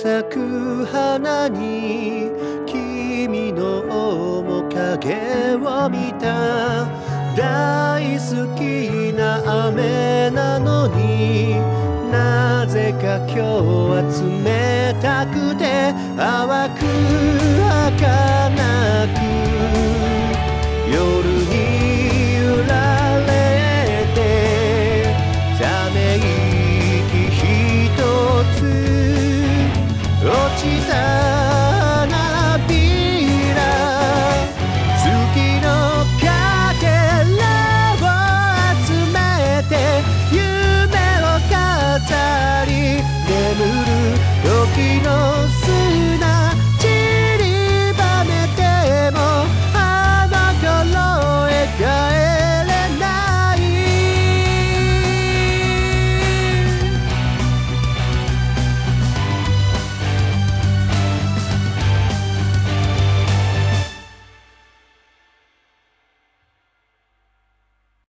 咲く花に君の面影を見た。大好きな雨なのになぜか今日は冷たくて淡く儚く